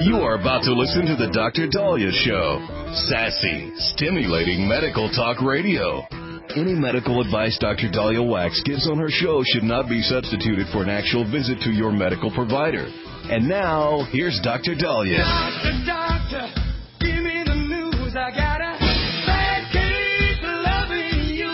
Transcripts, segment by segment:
You are about to listen to the Dr. Daliah Show. Sassy, stimulating medical talk radio. Any medical advice Dr. Daliah Wax gives on her show should not be substituted for an actual visit to your medical provider. And now, here's Dr. Daliah. Doctor, give me the news. I got a bad case of loving you.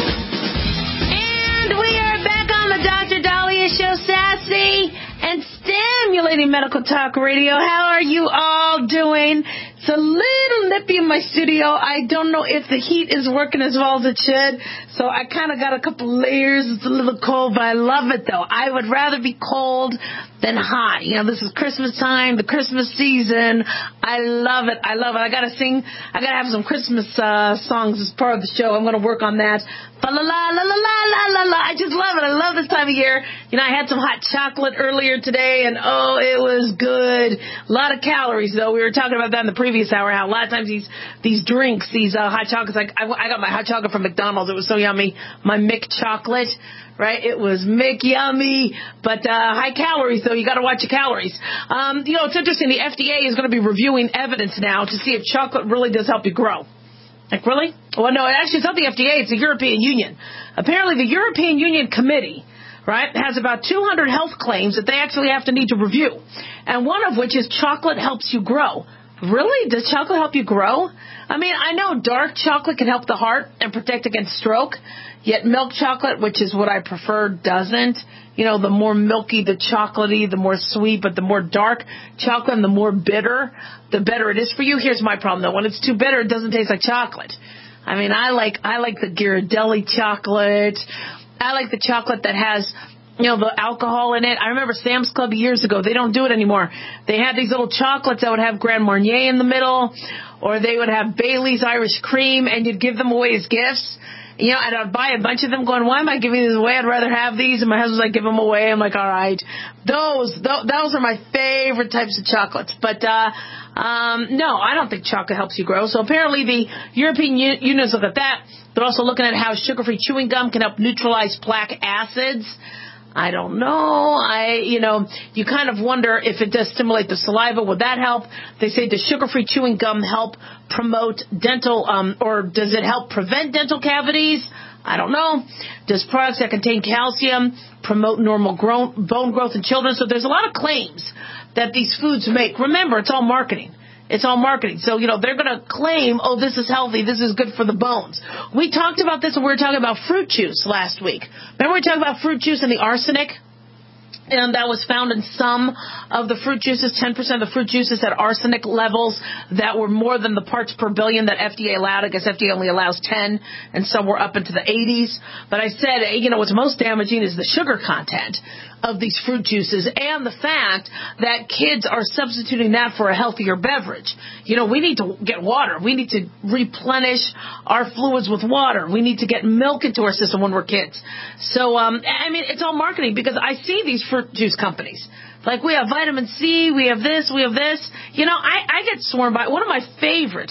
And we are back on the Dr. Daliah Show, sassy and stimulating medical talk radio. How are you all doing? It's a little nippy in my studio. I don't know if the heat is working as well as it should, so I kind of got a couple layers. It's a little cold, but I love it, though. I would rather be cold than hot. You know, this is Christmas time, the Christmas season. I love it. I love it. I got to have some Christmas songs as part of the show. I'm going to work on that. La la la la la la la la. I just love it. I love this time of year. You know, I had some hot chocolate earlier today, and oh, it was good. A lot of calories, though. We were talking about that in the previous hour. How a lot of times these drinks, these hot chocolates. Like I got my hot chocolate from McDonald's. It was so yummy. My Mick chocolate, right? It was Mick yummy, but high calories. So you got to watch your calories. You know, it's interesting. The FDA is going to be reviewing evidence now to see if chocolate really does help you grow. Like, really? Well, no, actually, it's not the FDA. It's the European Union. Apparently, the European Union Committee, right, has about 200 health claims that they actually have to need to review. And one of which is chocolate helps you grow. Really? Does chocolate help you grow? I mean, I know dark chocolate can help the heart and protect against stroke, yet milk chocolate, which is what I prefer, doesn't. You know, the more milky, the chocolatey, the more sweet, but the more dark chocolate and the more bitter, the better it is for you. Here's my problem, though. When it's too bitter, it doesn't taste like chocolate. I mean, I like the Ghirardelli chocolate. I like the chocolate that has, you know, the alcohol in it. I remember Sam's Club years ago. They don't do it anymore. They had these little chocolates that would have Grand Marnier in the middle, or they would have Bailey's Irish Cream, and you'd give them away as gifts. You know, and I'd buy a bunch of them going, why am I giving these away? I'd rather have these. And my husband's like, give them away. I'm like, all right. Those are my favorite types of chocolates. But, no, I don't think chocolate helps you grow. So apparently the European Union's look at that. They're also looking at how sugar-free chewing gum can help neutralize plaque acids. I don't know. You kind of wonder if it does stimulate the saliva. Would that help? They say, does sugar-free chewing gum help promote dental, or does it help prevent dental cavities? I don't know. Does products that contain calcium promote normal bone growth in children? So there's a lot of claims that these foods make. Remember, it's all marketing. It's all marketing. So, you know, they're going to claim, oh, this is healthy. This is good for the bones. We talked about this when we were talking about fruit juice last week. Remember we talked about fruit juice and the arsenic? And that was found in some of the fruit juices. 10% of the fruit juices had arsenic levels that were more than the parts per billion that FDA allowed. I guess FDA only allows 10, and some were up into the 80s. But I said, you know, what's most damaging is the sugar content of these fruit juices and the fact that kids are substituting that for a healthier beverage. You know, we need to get water. We need to replenish our fluids with water. We need to get milk into our system when we're kids. So, I mean, it's all marketing because I see these fruit juice companies. Like, we have vitamin C, we have this, we have this. You know, I get sworn by. One of my favorite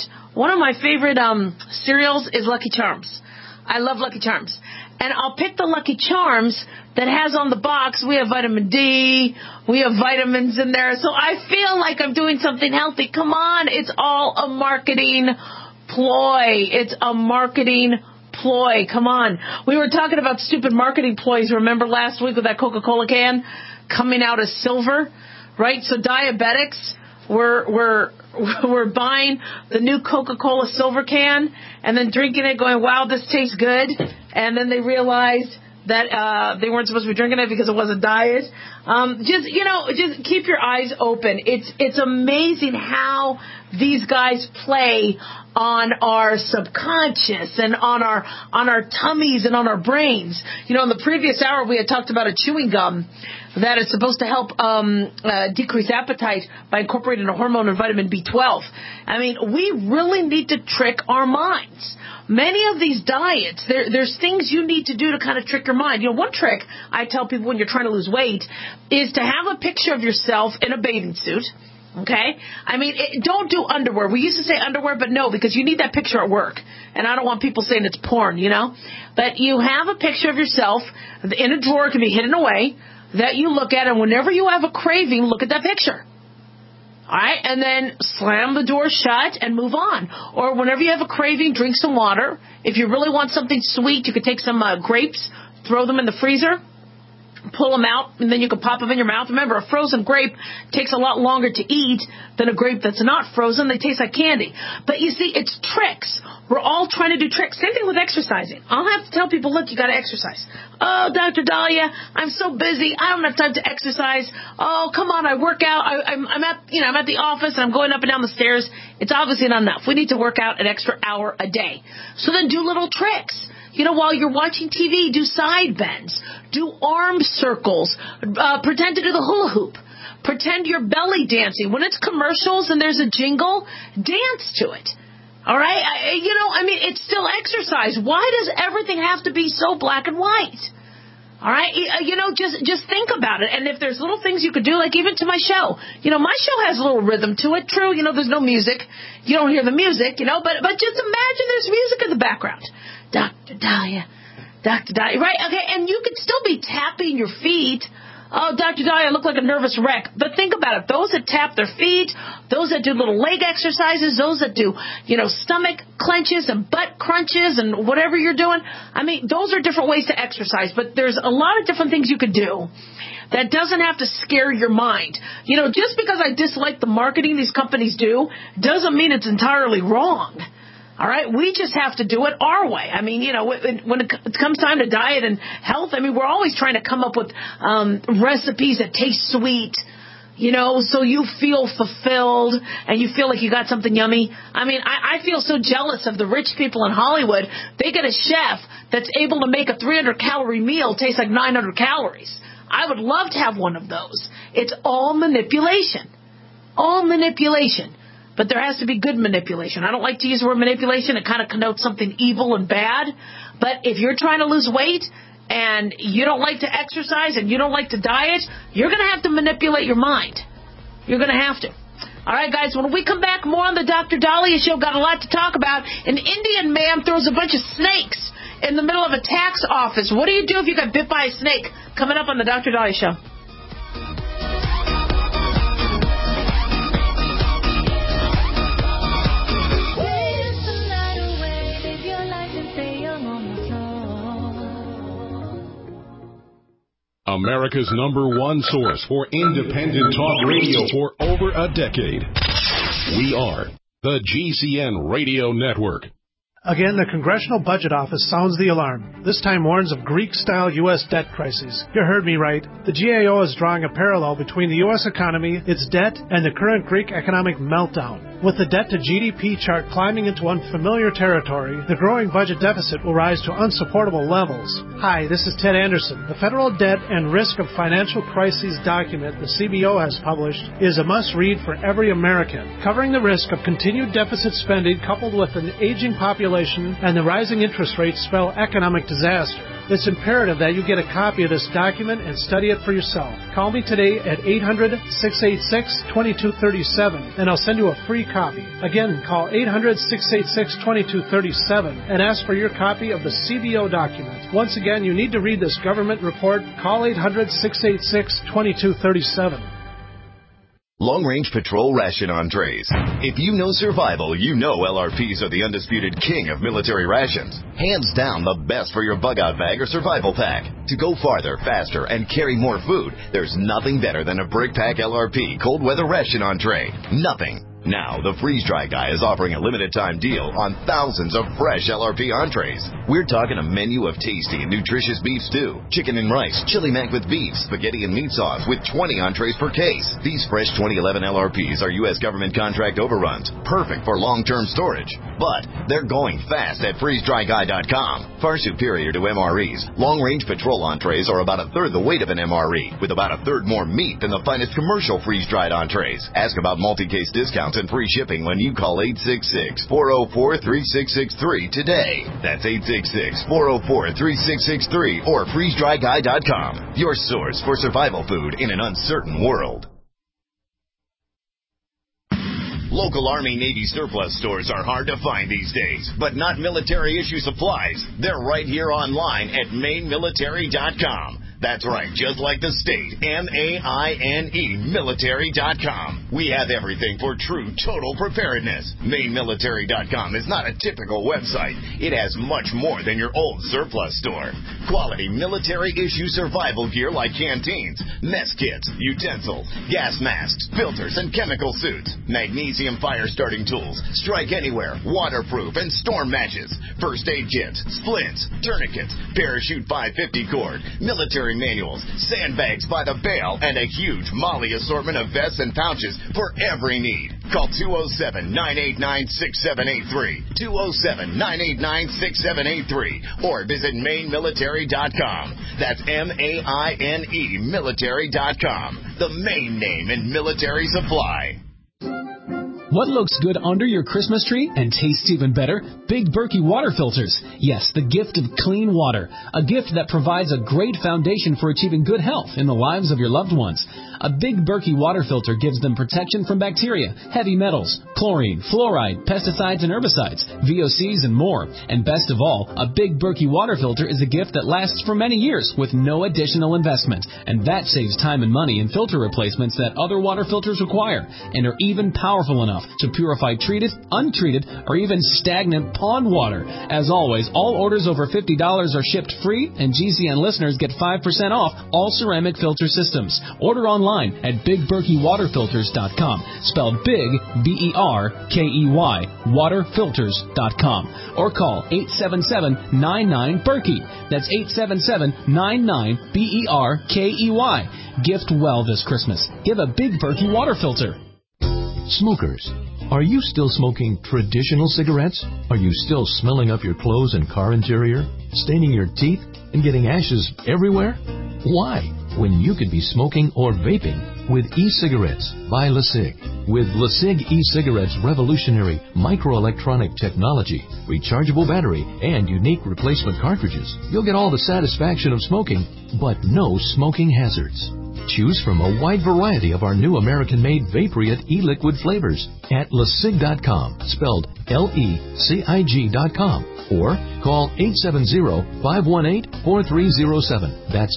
cereals is Lucky Charms. I love Lucky Charms. And I'll pick the Lucky Charms that has on the box, we have vitamin D, we have vitamins in there. So I feel like I'm doing something healthy. Come on, it's all a marketing ploy. It's a marketing ploy. Come on. We were talking about stupid marketing ploys, remember last week with that Coca-Cola can coming out as silver, right? So diabetics were buying the new Coca-Cola silver can and then drinking it going, wow, this tastes good. And then they realized that they weren't supposed to be drinking it because it wasn't diet. Just keep your eyes open. It's amazing how these guys play on our subconscious and on our tummies and on our brains. You know, in the previous hour we had talked about a chewing gum that is supposed to help decrease appetite by incorporating a hormone and vitamin B12. I mean, we really need to trick our minds. Many of these diets, there's things you need to do to kind of trick your mind. You know, one trick I tell people when you're trying to lose weight is to have a picture of yourself in a bathing suit. Okay? I mean, don't do underwear. We used to say underwear, but no, because you need that picture at work. And I don't want people saying it's porn, you know? But you have a picture of yourself in a drawer, it can be hidden away, that you look at, and whenever you have a craving, look at that picture. All right, and then slam the door shut and move on. Or whenever you have a craving, drink some water. If you really want something sweet, you could take some grapes, throw them in the freezer, pull them out, and then you can pop them in your mouth. Remember, a frozen grape takes a lot longer to eat than a grape that's not frozen. They taste like candy. But you see, it's tricks. We're all trying to do tricks. Same thing with exercising. I'll have to tell people, look, you got to exercise. Oh, Dr. Dahlia, I'm so busy. I don't have time to exercise. Oh, come on, I work out. I'm at the office and I'm going up and down the stairs. It's obviously not enough. We need to work out an extra hour a day. So then do little tricks. While you're watching TV, do side bends, do arm circles, pretend to do the hula hoop, pretend you're belly dancing. When it's commercials and there's a jingle, dance to it. All right? It's still exercise. Why does everything have to be so black and white? All right? Just think about it. And if there's little things you could do, like even to my show. My show has a little rhythm to it. True, there's no music. You don't hear the music, but just imagine there's music in the background. Dr. Dahlia, right? Okay, and you could still be tapping your feet. Oh, Dr. Dahlia, I look like a nervous wreck. But think about it. Those that tap their feet, those that do little leg exercises, those that do, stomach clenches and butt crunches and whatever you're doing. Those are different ways to exercise. But there's a lot of different things you could do that doesn't have to scare your mind. Just because I dislike the marketing these companies do doesn't mean it's entirely wrong. All right, we just have to do it our way. When it comes time to diet and health, we're always trying to come up with recipes that taste sweet, so you feel fulfilled and you feel like you got something yummy. I feel so jealous of the rich people in Hollywood. They get a chef that's able to make a 300-calorie meal taste like 900 calories. I would love to have one of those. It's all manipulation. All manipulation. But there has to be good manipulation. I don't like to use the word manipulation. It kind of connotes something evil and bad. But if you're trying to lose weight and you don't like to exercise and you don't like to diet, you're going to have to manipulate your mind. You're going to have to. All right, guys, when we come back, more on the Dr. Dahlia Show. Got a lot to talk about. An Indian man throws a bunch of snakes in the middle of a tax office. What do you do if you got bit by a snake? Coming up on the Dr. Dahlia Show. America's #1 source for independent talk radio for over a decade. We are the GCN Radio Network. Again, the Congressional Budget Office sounds the alarm. This time warns of Greek-style U.S. debt crises. You heard me right. The GAO is drawing a parallel between the U.S. economy, its debt, and the current Greek economic meltdown. With the debt-to-GDP chart climbing into unfamiliar territory, the growing budget deficit will rise to unsupportable levels. Hi, this is Ted Anderson. The Federal Debt and Risk of Financial Crises document the CBO has published is a must-read for every American, covering the risk of continued deficit spending coupled with an aging population and the rising interest rates spell economic disaster. It's imperative that you get a copy of this document and study it for yourself. Call me today at 800-686-2237 and I'll send you a free copy. Again, call 800-686-2237 and ask for your copy of the CBO document. Once again, you need to read this government report. Call 800-686-2237. Long-range patrol ration entrees. If you know survival, you know LRPs are the undisputed king of military rations. Hands down the best for your bug-out bag or survival pack. To go farther, faster, and carry more food, there's nothing better than a Brick Pack LRP cold weather ration entree. Nothing. Now, the Freeze Dry Guy is offering a limited-time deal on thousands of fresh LRP entrees. We're talking a menu of tasty and nutritious beef stew, chicken and rice, chili mac with beef, spaghetti and meat sauce with 20 entrees per case. These fresh 2011 LRPs are U.S. government contract overruns, perfect for long-term storage. But they're going fast at freezedryguy.com. Far superior to MREs, long-range patrol entrees are about a third the weight of an MRE, with about a third more meat than the finest commercial freeze-dried entrees. Ask about multi-case discounts and free shipping when you call 866-404-3663 today. That's 866-404-3663 or freezedryguy.com. Your source for survival food in an uncertain world. Local Army Navy surplus stores are hard to find these days, but not military issue supplies. They're right here online at mainmilitary.com. That's right, just like the state, MAINE, military.com. We have everything for true total preparedness. MaineMilitary.com is not a typical website. It has much more than your old surplus store. Quality military-issue survival gear like canteens, mess kits, utensils, gas masks, filters, and chemical suits, magnesium fire-starting tools, strike anywhere, waterproof, and storm matches, first aid kits, splints, tourniquets, parachute 550 cord, military manuals, sandbags by the bale, and a huge Molly assortment of vests and pouches for every need. Call 207-989-6783, 207-989-6783, or visit MaineMilitary.com. That's MAINE military.com, the Maine name in military supply. What looks good under your Christmas tree and tastes even better? Big Berkey water filters. Yes, the gift of clean water. A gift that provides a great foundation for achieving good health in the lives of your loved ones. A Big Berkey water filter gives them protection from bacteria, heavy metals, chlorine, fluoride, pesticides and herbicides, VOCs and more. And best of all, a Big Berkey water filter is a gift that lasts for many years with no additional investment. And that saves time and money in filter replacements that other water filters require, and are even powerful enough to purify treated, untreated, or even stagnant pond water. As always, all orders over $50 are shipped free, and GCN listeners get 5% off all ceramic filter systems. Order online at BigBerkeyWaterFilters.com, spelled Big, B-E-R-K-E-Y, waterfilters.com, or call 877-99-BERKEY. That's 877-99-BERKEY. Gift well this Christmas. Give a Big Berkey water filter. Smokers, are you still smoking traditional cigarettes? Are you still smelling up your clothes and car interior, staining your teeth, and getting ashes everywhere? Why, when you could be smoking or vaping with e-cigarettes by LeSig? With LeSig e-cigarettes' revolutionary microelectronic technology, rechargeable battery, and unique replacement cartridges, you'll get all the satisfaction of smoking, but no smoking hazards. Choose from a wide variety of our new American-made Vaporite e-liquid flavors at LeSig.com, spelled L-E-C-I-G.com, or call 870-518-4307. That's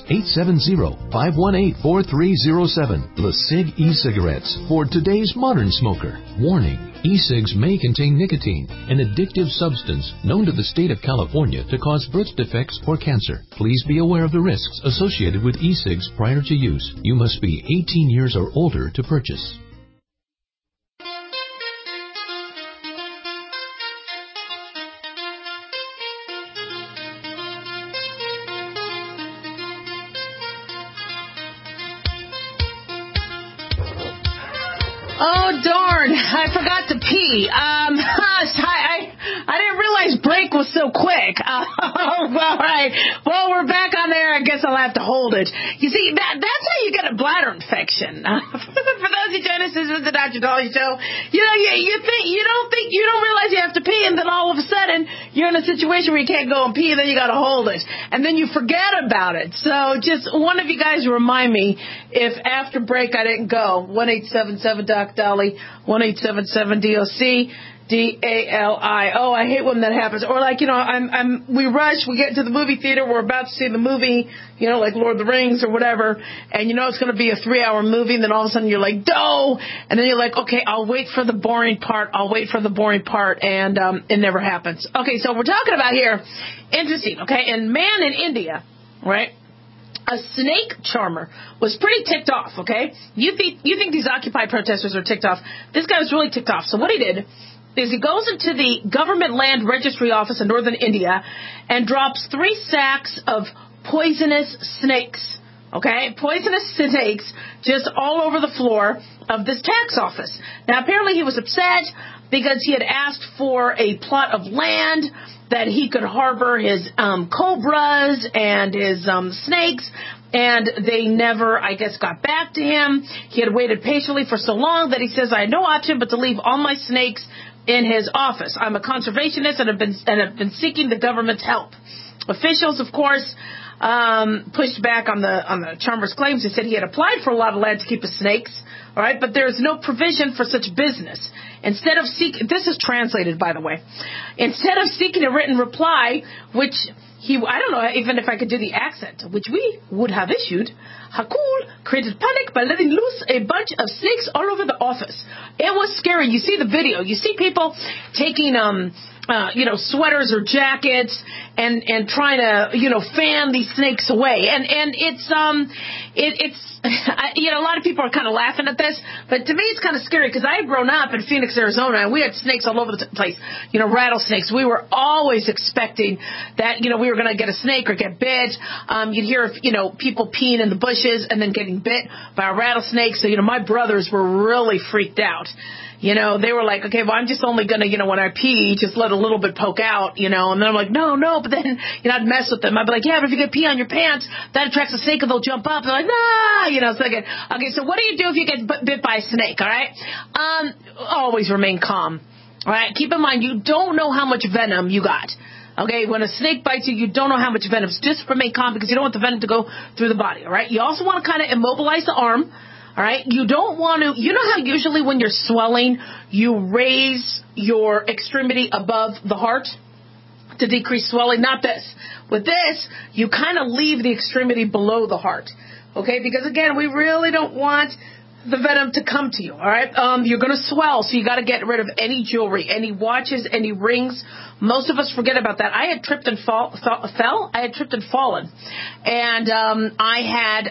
870-518-4307. LeSig e-cigarettes for today's modern smoker. Warning: e-cigs may contain nicotine, an addictive substance known to the state of California to cause birth defects or cancer. Please be aware of the risks associated with e-cigs prior to use. You must be 18 years or older to purchase. Oh, darn. I forgot to pee. I didn't realize break was so quick. All right. Well, we're back on there. I guess I'll have to hold it. You see, that's how you get a bladder infection. For those who join us, this is the Dr. Dolly Show. You don't realize you have to pee, and then all of a sudden you're in a situation where you can't go and pee, and then you got to hold it, and then you forget about it. So just one of you guys remind me if after break I didn't go. 1-877-DOC-DOLLY, 1-877-DOC. DALI. Oh, I hate when that happens. Or like, we rush, we get into the movie theater, we're about to see the movie, like Lord of the Rings or whatever, and it's going to be a 3-hour movie, and then all of a sudden you're like, doh! And then you're like, okay, I'll wait for the boring part, and it never happens. Okay, so we're talking about here, interesting, okay, and man in India, right? A snake charmer was pretty ticked off, okay? You think these Occupy protesters are ticked off. This guy was really ticked off. So what he did is he goes into the government land registry office in northern India and drops 3 sacks of poisonous snakes, okay? Poisonous snakes just all over the floor of this tax office. Now, apparently he was upset because he had asked for a plot of land that he could harbor his cobras and his snakes, and they never, I guess, got back to him. He had waited patiently for so long that he says, I had no option but to leave all my snakes in his office. I'm a conservationist and have been seeking the government's help. Officials, of course, pushed back on the charmer's claims. They said he had applied for a lot of land to keep his snakes, all right, but there is no provision for such business. Instead of this is translated, by the way. Instead of seeking a written reply, which I don't know even if I could do the accent, which we would have issued. Hakul created panic by letting loose a bunch of snakes all over the office. It was scary. You see the video. You see people taking, sweaters or jackets and trying to, fan these snakes away. And it's a lot of people are kind of laughing at this, but to me it's kind of scary because I had grown up in Phoenix, Arizona, and we had snakes all over the place, rattlesnakes. We were always expecting that, we were going to get a snake or get bit. You'd hear of, people peeing in the bushes and then getting bit by a rattlesnake. So, my brothers were really freaked out. They were like, okay, well, I'm just only going to, when I pee, just let a little bit poke out, and then I'm like, no, but then, I'd mess with them. I'd be like, yeah, but if you get pee on your pants, that attracts a snake and they'll jump up. They're like, nah, so okay, so what do you do if you get bit by a snake, all right? Always remain calm, all right? Keep in mind, you don't know how much venom you got. Okay, when a snake bites you, you don't know how much venom. Just remain calm because you don't want the venom to go through the body, all right? You also want to kind of immobilize the arm. All right, you don't want to, how usually when you're swelling, you raise your extremity above the heart to decrease swelling? Not this. With this, you kind of leave the extremity below the heart. Okay, because again, we really don't want the venom to come to you, all right? You're going to swell, so you got to get rid of any jewelry, any watches, any rings. Most of us forget about that. I had tripped and fell. I had tripped and fallen. And I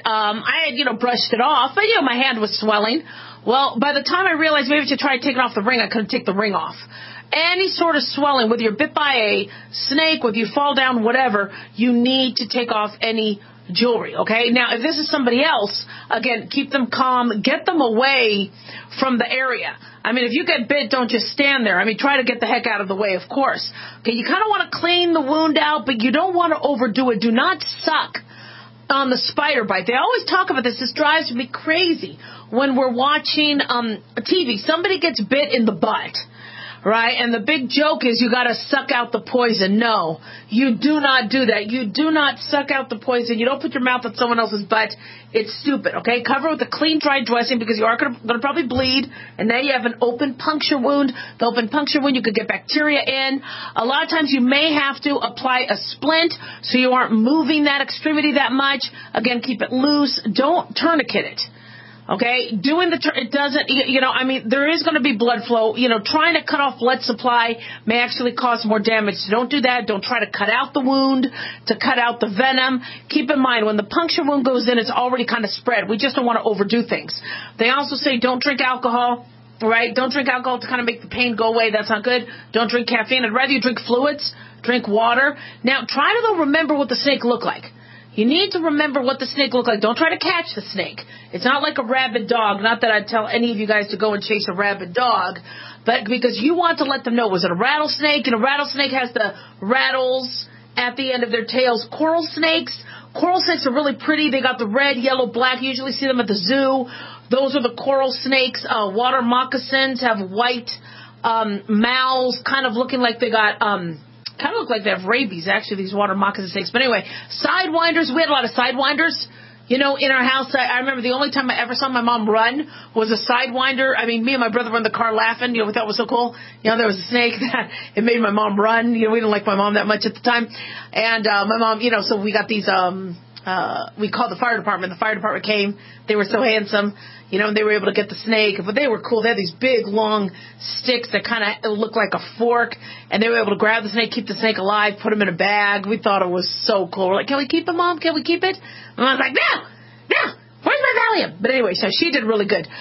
had brushed it off, but, my hand was swelling. Well, by the time I realized maybe to try taking off the ring, I couldn't take the ring off. Any sort of swelling, whether you're bit by a snake, whether you fall down, whatever, you need to take off any jewelry, okay? Now, if this is somebody else, again, keep them calm. Get them away from the area. I mean, if you get bit, don't just stand there. I mean, try to get the heck out of the way, of course. Okay, you kind of want to clean the wound out, but you don't want to overdo it. Do not suck on the spider bite. They always talk about this. This drives me crazy when we're watching TV. Somebody gets bit in the butt. Right? And the big joke is you got to suck out the poison. No, you do not do that. You do not suck out the poison. You don't put your mouth on someone else's butt. It's stupid. Okay? Cover it with a clean, dry dressing because you are going to probably bleed. And now you have an open puncture wound. The open puncture wound, you could get bacteria in. A lot of times you may have to apply a splint so you aren't moving that extremity that much. Again, keep it loose. Don't tourniquet it. Okay, it doesn't, there is going to be blood flow. Trying to cut off blood supply may actually cause more damage. So don't do that. Don't try to cut out the wound to cut out the venom. Keep in mind, when the puncture wound goes in, it's already kind of spread. We just don't want to overdo things. They also say don't drink alcohol. Right? Don't drink alcohol to kind of make the pain go away. That's not good. Don't drink caffeine. I'd rather you drink fluids, drink water. Now, try to remember what the snake looked like. You need to remember what the snake looked like. Don't try to catch the snake. It's not like a rabid dog. Not that I'd tell any of you guys to go and chase a rabid dog, but because you want to let them know, was it a rattlesnake? And a rattlesnake has the rattles at the end of their tails. Coral snakes are really pretty. They got the red, yellow, black. You usually see them at the zoo. Those are the coral snakes. Water moccasins have white mouths, kind of looking like they got... kind of look like they have rabies, actually, these water moccasin snakes. But anyway, sidewinders, we had a lot of sidewinders, in our house. I remember the only time I ever saw my mom run was a sidewinder. I mean, me and my brother were in the car laughing, we thought it was so cool. There was a snake that it made my mom run. We didn't like my mom that much at the time. And my mom, so we got these, we called the fire department. The fire department came. They were so handsome. And they were able to get the snake, but they were cool. They had these big, long sticks that kind of looked like a fork, and they were able to grab the snake, keep the snake alive, put him in a bag. We thought it was so cool. We're like, can we keep him, Mom? Can we keep it? And I was like, no, where's my Valium? But anyway, so she did really good.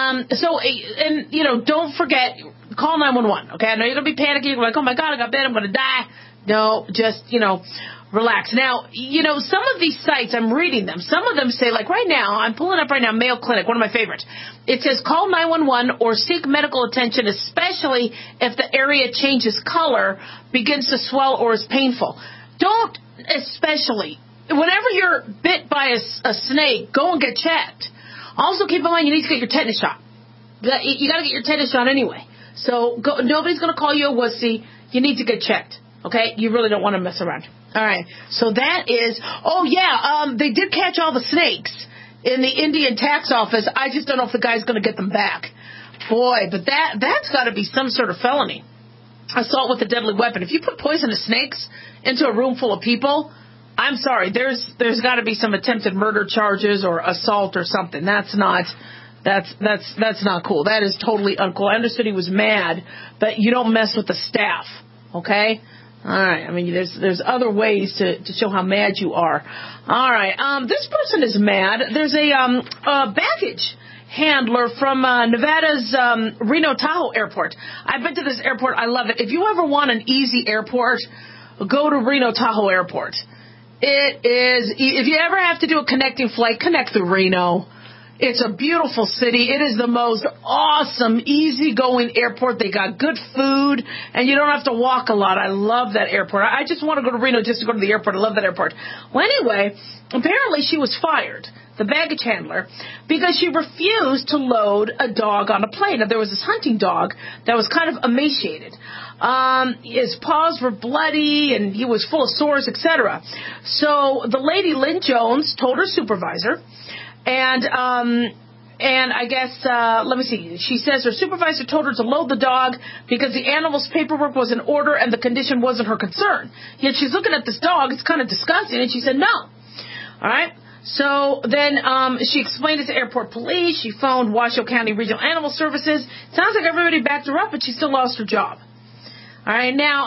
Don't forget, call 911, okay? I know you're going to be panicking. You're like, oh, my God, I got bit. I'm going to die. No, just, relax. Now, some of these sites, I'm reading them. Some of them say, like right now, I'm pulling up right now, Mayo Clinic, one of my favorites. It says call 911 or seek medical attention, especially if the area changes color, begins to swell, or is painful. Don't, especially, whenever you're bit by a snake, go and get checked. Also, keep in mind, you need to get your tetanus shot. You got to get your tetanus shot anyway. So nobody's going to call you a wussy. You need to get checked. Okay? You really don't want to mess around. All right. So that is, they did catch all the snakes in the Indian tax office. I just don't know if the guy's going to get them back. Boy, but that's got to be some sort of felony. assault with a deadly weapon. If you put poisonous snakes into a room full of people, I'm sorry, there's got to be some attempted murder charges or assault or something. That's not cool. That is totally uncool. I understood he was mad, but you don't mess with the staff, okay? All right. I mean, there's other ways to show how mad you are. All right. This person is mad. There's a baggage handler from Nevada's Reno Tahoe Airport. I've been to this airport. I love it. If you ever want an easy airport, go to Reno Tahoe Airport. It is. If you ever have to do a connecting flight, connect to Reno. It's a beautiful city. It is the most awesome, easygoing airport. They got good food, and you don't have to walk a lot. I love that airport. I just want to go to Reno just to go to the airport. I love that airport. Well, anyway, apparently she was fired, the baggage handler, because she refused to load a dog on a plane. Now, there was this hunting dog that was kind of emaciated. His paws were bloody, and he was full of sores, etc. So the lady, Lynn Jones, told her supervisor, and I guess, let me see, she says her supervisor told her to load the dog because the animal's paperwork was in order and the condition wasn't her concern. Yet she's looking at this dog, it's kind of disgusting, and she said no. All right? So then she explained it to airport police. She phoned Washoe County Regional Animal Services. Sounds like everybody backed her up, but she still lost her job. All right, now,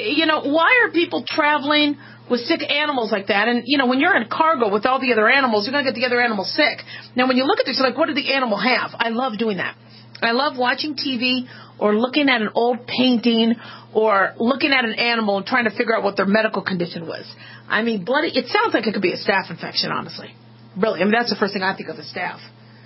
why are people traveling with sick animals like that? And, when you're in cargo with all the other animals, you're going to get the other animals sick. Now, when you look at this, you're like, what did the animal have? I love doing that. I love watching TV or looking at an old painting or looking at an animal and trying to figure out what their medical condition was. I mean, bloody, it sounds like it could be a staph infection, honestly. Really, I mean, that's the first thing I think of is staph.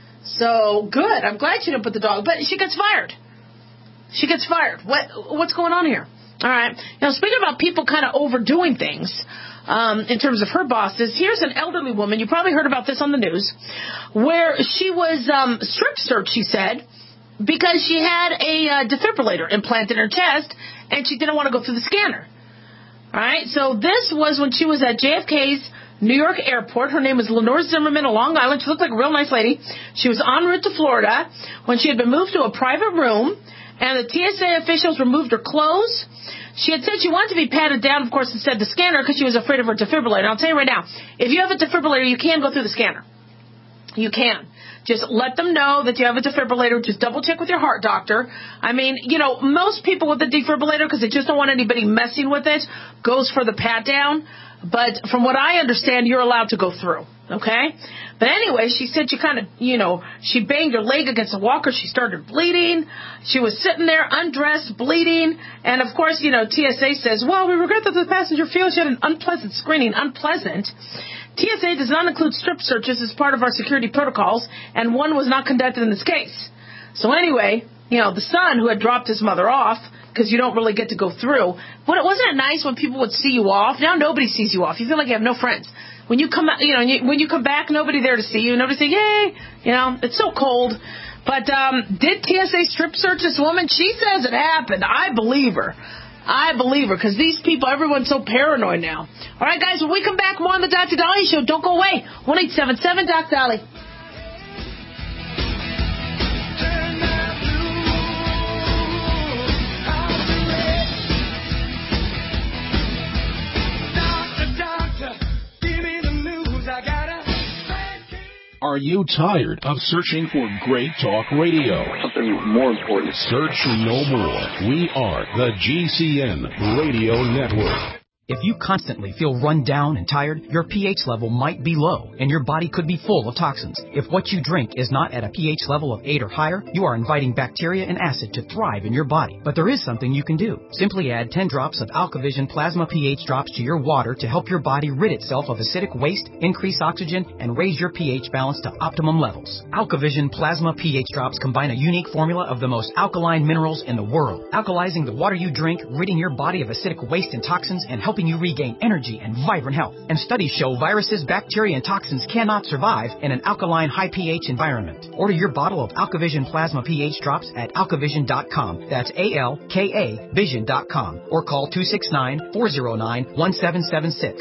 So, good. I'm glad she didn't put the dog, but she gets fired. She gets fired. What's going on here? All right. Now, speaking about people kind of overdoing things in terms of her bosses, here's an elderly woman. You probably heard about this on the news, where she was strip searched, she said, because she had a defibrillator implanted in her chest, and she didn't want to go through the scanner. All right. So this was when she was at JFK's New York airport. Her name is Lenore Zimmerman of Long Island. She looked like a real nice lady. She was en route to Florida when she had been moved to a private room, and the TSA officials removed her clothes. She had said she wanted to be patted down, of course, instead of the scanner because she was afraid of her defibrillator. And I'll tell you right now, if you have a defibrillator, you can go through the scanner. You can. Just let them know that you have a defibrillator. Just double check with your heart doctor. I mean, most people with a defibrillator, because they just don't want anybody messing with it, goes for the pat down. But from what I understand, you're allowed to go through. Okay? But anyway, she said she kind of, she banged her leg against the walker. She started bleeding. She was sitting there undressed, bleeding. And, of course, TSA says, well, we regret that the passenger feels she had an unpleasant screening. Unpleasant. TSA does not include strip searches as part of our security protocols, and one was not conducted in this case. So anyway, the son who had dropped his mother off, because you don't really get to go through, wasn't it nice when people would see you off? Now nobody sees you off. You feel like you have no friends. When you come, when you come back, nobody there to see you. Nobody say, yay, it's so cold. But did TSA strip search this woman? She says it happened. I believe her. Because these people, everyone's so paranoid now. All right, guys, when we come back, more on the Dr. Dahlia Show. Don't go away. 1-877-DOC-DOLLY. Are you tired of searching for great talk radio? Something more important. Search no more. We are the GCN Radio Network. If you constantly feel run down and tired, your pH level might be low, and your body could be full of toxins. If what you drink is not at a pH level of 8 or higher, you are inviting bacteria and acid to thrive in your body. But there is something you can do. Simply add 10 drops of AlkaVision Plasma pH drops to your water to help your body rid itself of acidic waste, increase oxygen, and raise your pH balance to optimum levels. AlkaVision Plasma pH drops combine a unique formula of the most alkaline minerals in the world, alkalizing the water you drink, ridding your body of acidic waste and toxins, and helping you regain energy and vibrant health. And studies show viruses, bacteria, and toxins cannot survive in an alkaline, high pH environment. Order your bottle of AlkaVision Plasma pH drops at alkavision.com. That's ALKA Vision.com. Or call 269-409-1776.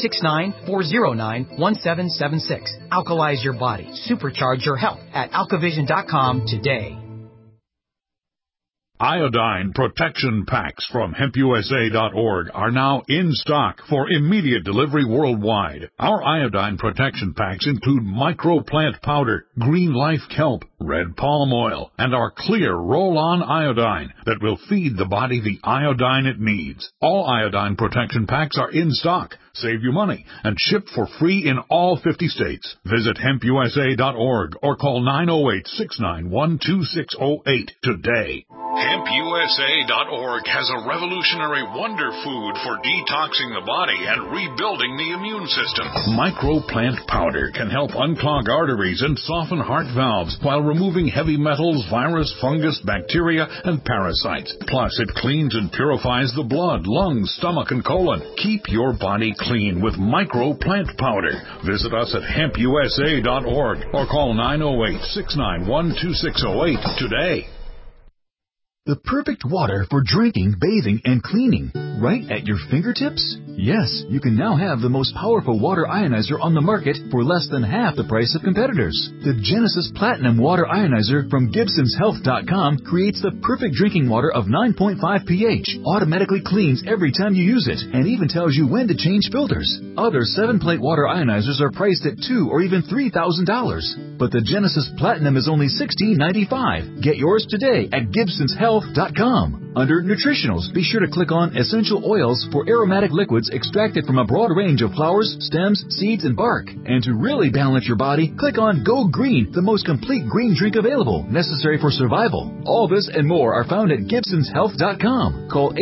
269-409-1776. Alkalize your body. Supercharge your health at alkavision.com today. Iodine protection packs from HempUSA.org are now in stock for immediate delivery worldwide. Our iodine protection packs include microplant powder, green life kelp, red palm oil, and our clear roll-on iodine that will feed the body the iodine it needs. All iodine protection packs are in stock, save you money, and ship for free in all 50 states. Visit HempUSA.org or call 908-691-2608 today. HempUSA.org has a revolutionary wonder food for detoxing the body and rebuilding the immune system. Microplant powder can help unclog arteries and soften heart valves while removing heavy metals, virus, fungus, bacteria, and parasites. Plus, it cleans and purifies the blood, lungs, stomach, and colon. Keep your body clean with Microplant powder. Visit us at HempUSA.org or call 908-691-2608 today. The perfect water for drinking, bathing, and cleaning, right at your fingertips? Yes, you can now have the most powerful water ionizer on the market for less than half the price of competitors. The Genesis Platinum Water Ionizer from GibsonsHealth.com creates the perfect drinking water of 9.5 pH, automatically cleans every time you use it, and even tells you when to change filters. Other 7-plate water ionizers are priced at $2,000 or even $3,000, but the Genesis Platinum is only $16.95. Get yours today at GibsonsHealth.com. Under Nutritionals, be sure to click on Essential Oils for aromatic liquids extracted from a broad range of flowers, stems, seeds, and bark. And to really balance your body, click on Go Green, the most complete green drink available, necessary for survival. All this and more are found at GibsonsHealth.com. Call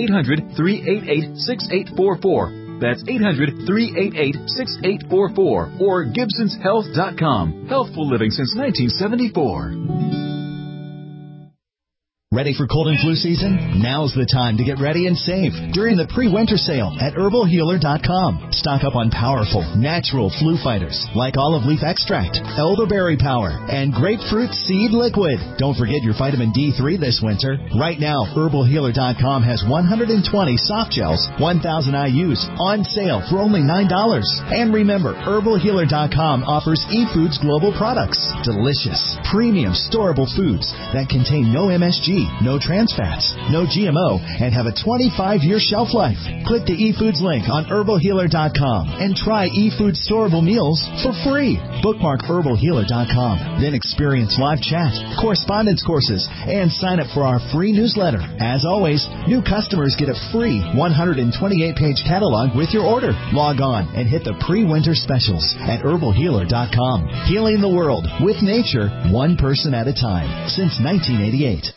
800-388-6844. That's 800-388-6844 or GibsonsHealth.com. Healthful living since 1974. Ready for cold and flu season? Now's the time to get ready and save during the pre-winter sale at HerbalHealer.com. Stock up on powerful, natural flu fighters like olive leaf extract, elderberry power, and grapefruit seed liquid. Don't forget your vitamin D3 this winter. Right now, HerbalHealer.com has 120 soft gels, 1,000 IUs on sale for only $9. And remember, HerbalHealer.com offers eFoods Global products. Delicious, premium, storable foods that contain no MSG, no trans fats, no GMO, and have a 25-year shelf life. Click the eFoods link on HerbalHealer.com and try eFoods storable meals for free. Bookmark HerbalHealer.com. Then experience live chat, correspondence courses, and sign up for our free newsletter. As always, new customers get a free 128-page catalog with your order. Log on and hit the pre-winter specials at HerbalHealer.com. Healing the world with nature, one person at a time, since 1988.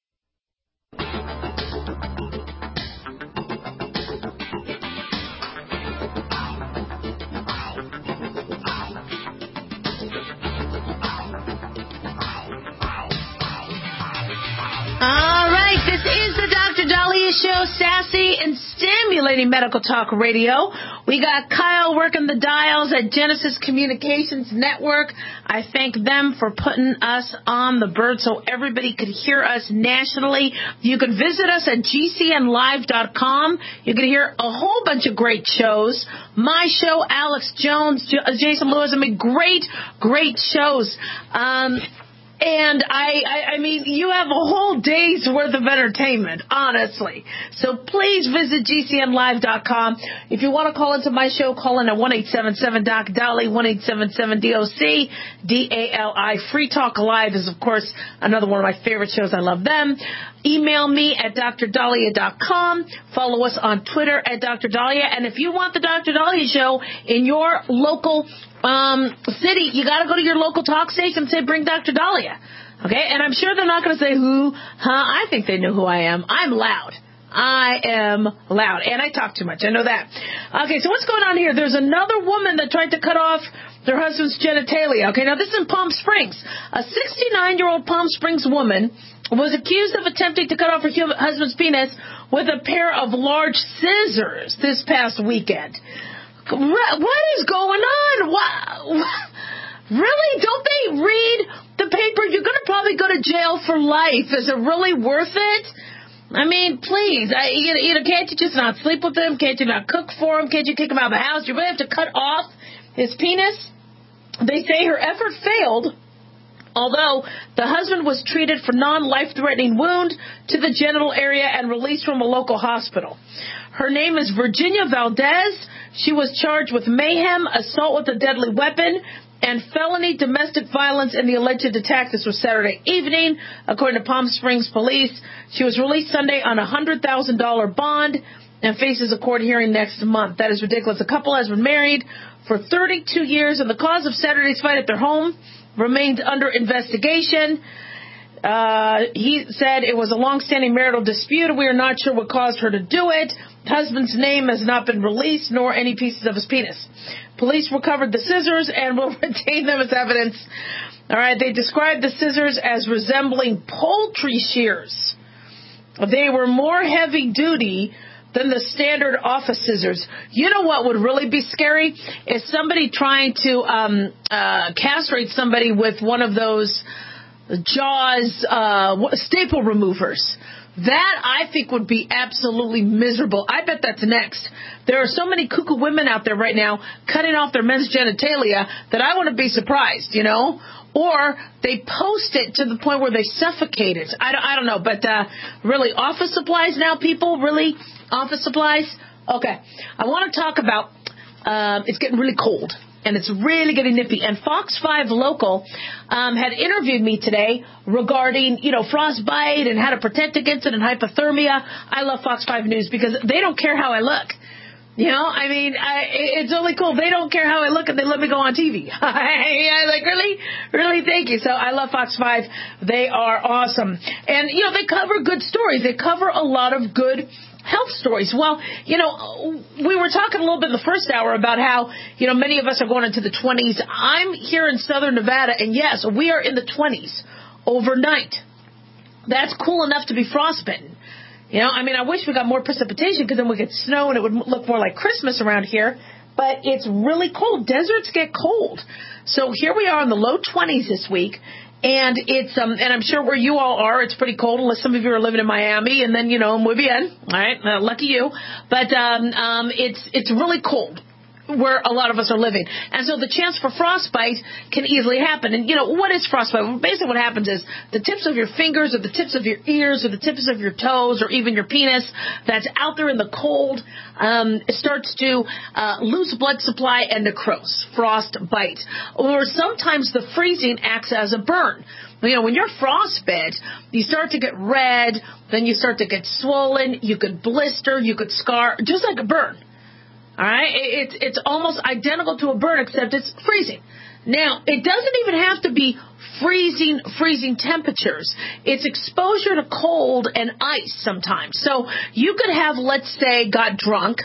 Show, sassy and stimulating medical talk radio. We got Kyle working the dials at Genesis Communications Network. I thank them for putting us on the bird so everybody could hear us nationally. You can visit us at GCNlive.com. You can hear a whole bunch of great shows. My show, Alex Jones, Jason Lewis. I mean, great shows. And I mean, you have a whole day's worth of entertainment, honestly. So please visit GCNlive.com. If you want to call into my show, call in at 1-877-DOC-DOLLY, 1-877-DOC-DALI. Free Talk Live is, of course, another one of my favorite shows. I love them. Email me at drdahlia.com. Follow us on Twitter at Dr. Dahlia. And if you want the Dr. Dahlia show in your local city, you got to go to your local talk station and say, bring Dr. Dahlia. Okay? And I'm sure they're not going to say who. I think they know who I am. I'm loud. I am loud. And I talk too much. I know that. Okay, so what's going on here? There's another woman that tried to cut off their husband's genitalia. Okay, now this is in Palm Springs. A 69-year-old Palm Springs woman was accused of attempting to cut off her husband's penis with a pair of large scissors this past weekend. What is going on? Really? Don't they read the paper? You're going to probably go to jail for life. Is it really worth it? I mean, please. Can't you just not sleep with him? Can't you not cook for him? Can't you kick him out of the house? You really have to cut off his penis? They say her effort failed although the husband was treated for non-life-threatening wound to the genital area and released from a local hospital. Her name is Virginia Valdez. She was charged with mayhem, assault with a deadly weapon, and felony domestic violence in the alleged attack. This was Saturday evening, according to Palm Springs police. She was released Sunday on a $100,000 bond and faces a court hearing next month. That is ridiculous. The couple has been married for 32 years, and the cause of Saturday's fight at their home remains under investigation. He said it was a long-standing marital dispute. We are not sure what caused her to do it. Husband's name has not been released, nor any pieces of his penis. Police recovered the scissors and will retain them as evidence. All right, they described the scissors as resembling poultry shears. They were more heavy-duty than the standard office scissors. You know what would really be scary? Is somebody trying to castrate somebody with one of those Jaws staple removers. That, I think, would be absolutely miserable. I bet that's next. There are so many cuckoo women out there right now cutting off their men's genitalia that I wouldn't be surprised, you know? Or they post it to the point where they suffocate it. I don't know, but really, office supplies now, people? Really? Office supplies? Okay. I want to talk about, it's getting really cold. And it's really getting nippy. And Fox 5 Local had interviewed me today regarding, frostbite and how to protect against it and hypothermia. I love Fox 5 News because they don't care how I look. It's only cool. They don't care how I look and they let me go on TV. Like, really? Really? Thank you. So I love Fox 5. They are awesome. And, they cover good stories. They cover a lot of good health stories. Well, we were talking a little bit in the first hour about how, many of us are going into the 20s. I'm here in southern Nevada, and yes, we are in the 20s overnight. That's cool enough to be frostbitten. I wish we got more precipitation because then we could snow and it would look more like Christmas around here. But it's really cold. Deserts get cold. So here we are in the low 20s this week. And it's, and I'm sure where you all are, it's pretty cold, unless some of you are living in Miami, and then, muy bien, all right, lucky you. But, it's really cold where a lot of us are living. And so the chance for frostbite can easily happen. And, what is frostbite? Well, basically what happens is the tips of your fingers or the tips of your ears or the tips of your toes or even your penis that's out there in the cold, starts to lose blood supply and necrose, frostbite. Or sometimes the freezing acts as a burn. When you're frostbit, you start to get red, then you start to get swollen, you could blister, you could scar, just like a burn. All right, it's almost identical to a burn, except it's freezing. Now, it doesn't even have to be freezing temperatures. It's exposure to cold and ice sometimes. So you could have, let's say, got drunk,